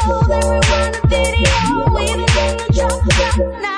show, then rewind the video, even in the drop.